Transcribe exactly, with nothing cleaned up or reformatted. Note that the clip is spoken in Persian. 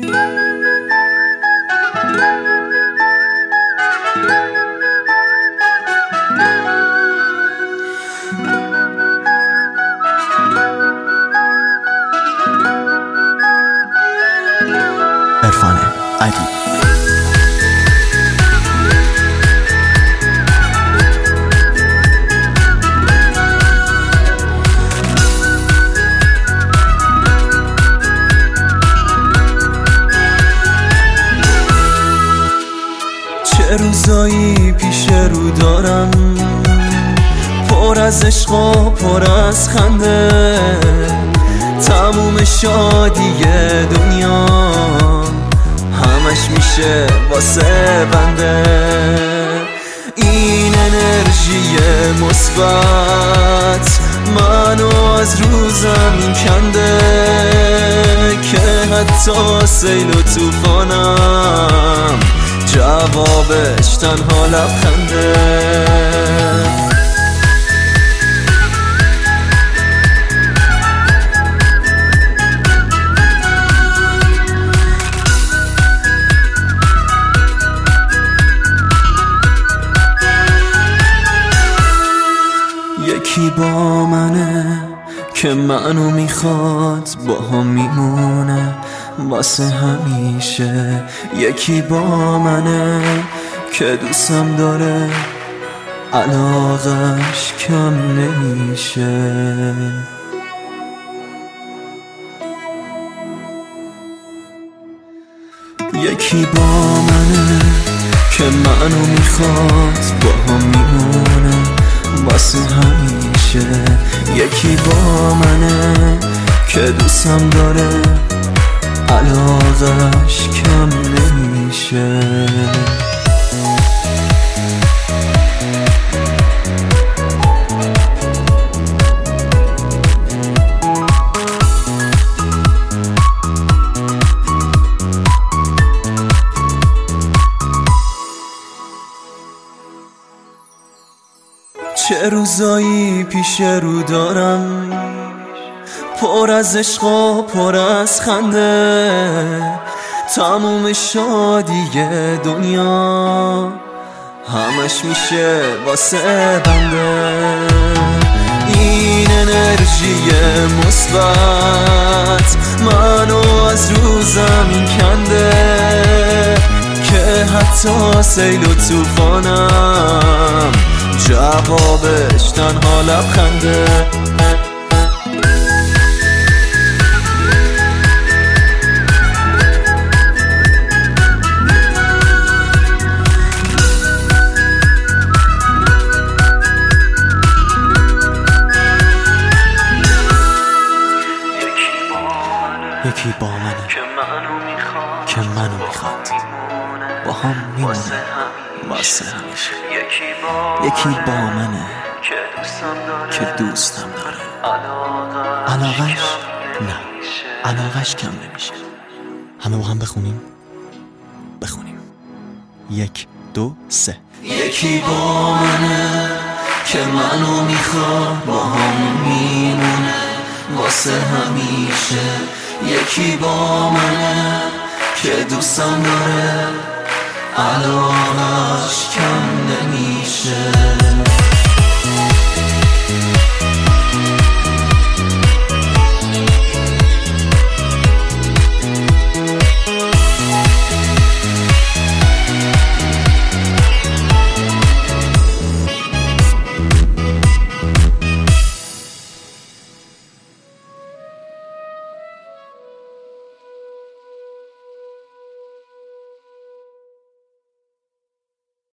عرفان ادیب. چه روزایی پیش رو دارم، پر از عشق و پر از خنده، تموم شادی دنیا همش میشه واسه بنده. این انرژی مثبت منو از رو زمین کنده، که حتی سیل و طوفانم جوابش تنها لبخنده. یکی با منه که منو میخواد، با هم میمونه واسه همیشه. یکی با منه که دوستم داره، علاقش کم نمیشه. یکی با منه که منو میخواد، با هم میمونه واسه همیشه. یکی با منه که دوستم داره، علاقش کم نمیشه. چه روزایی پیش رو دارم، پر از عشق و پر از خنده، تموم شادی دنیا همش میشه واسه بنده. این انرژی مثبت منو از رو زمین کنده، که حتی سیل و طوفانم جوابش تنها لبخنده. یکی با منه که منو میخواد، که منو میخواد با هم میمونه واسه همیشه. یکی با منه که دوستم داره، علاقش نه، علاقش کم نمیشه. همه با هم بخونیم بخونیم یک دو سه. یکی با منه که منو میخواد، با هم میمونه واسه همیشه. یکی با منه که دوستم داره، علاقش کم نمیشه.